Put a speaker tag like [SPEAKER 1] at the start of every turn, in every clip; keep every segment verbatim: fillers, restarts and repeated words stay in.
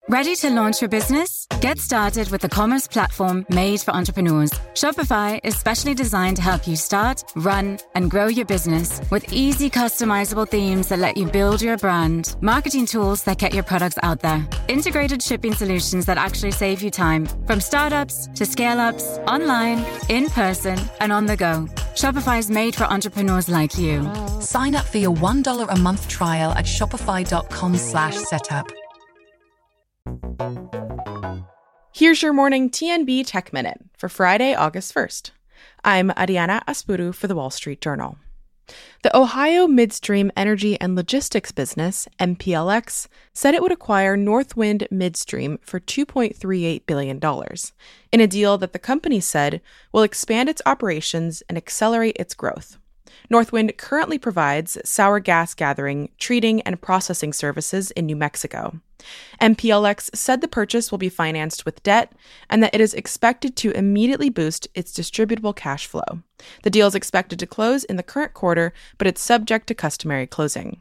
[SPEAKER 1] Ready to launch your business? Get started with the commerce platform made for entrepreneurs. Shopify is specially designed to help you start, run, and grow your business with easy customizable themes that let you build your brand, marketing tools that get your products out there, integrated shipping solutions that actually save you time, from startups to scale-ups, online, in person, and on the go. Shopify is made for entrepreneurs like you.
[SPEAKER 2] Sign up for your one dollar a month trial at shopify.com slash setup.
[SPEAKER 3] Here's your morning T N B Tech Minute for Friday, August first. I'm Ariana Aspuru for The Wall Street Journal. The Ohio Midstream Energy and Logistics business, M P L X, said it would acquire Northwind Midstream for two point three eight billion dollars, in a deal that the company said will expand its operations and accelerate its growth. Northwind currently provides sour gas gathering, treating, and processing services in New Mexico. M P L X said the purchase will be financed with debt and that it is expected to immediately boost its distributable cash flow. The deal is expected to close in the current quarter, but it's subject to customary closing.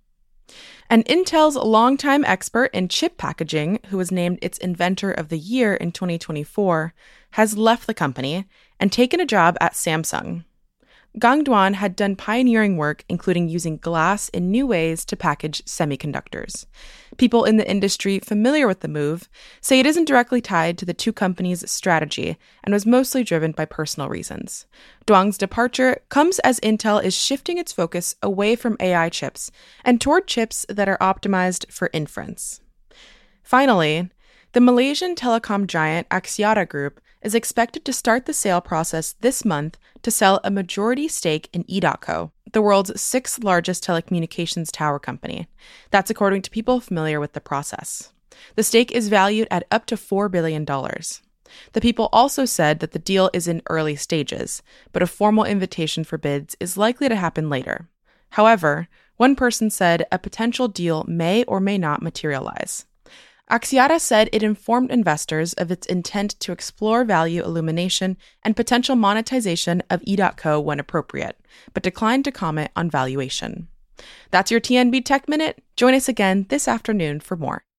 [SPEAKER 3] And Intel's longtime expert in chip packaging, who was named its Inventor of the Year in twenty twenty-four, has left the company and taken a job at Samsung. Gang Duan had done pioneering work, including using glass in new ways to package semiconductors. People in the industry familiar with the move say it isn't directly tied to the two companies' strategy and was mostly driven by personal reasons. Duan's departure comes as Intel is shifting its focus away from A I chips and toward chips that are optimized for inference. Finally, the Malaysian telecom giant Axiata Group is expected to start the sale process this month to sell a majority stake in edotco, the world's sixth largest telecommunications tower company. That's according to people familiar with the process. The stake is valued at up to four billion dollars. The people also said that the deal is in early stages, but a formal invitation for bids is likely to happen later. However, one person said a potential deal may or may not materialize. Axiata said it informed investors of its intent to explore value illumination and potential monetization of edotco when appropriate, but declined to comment on valuation. That's your T N B Tech Minute. Join us again this afternoon for more.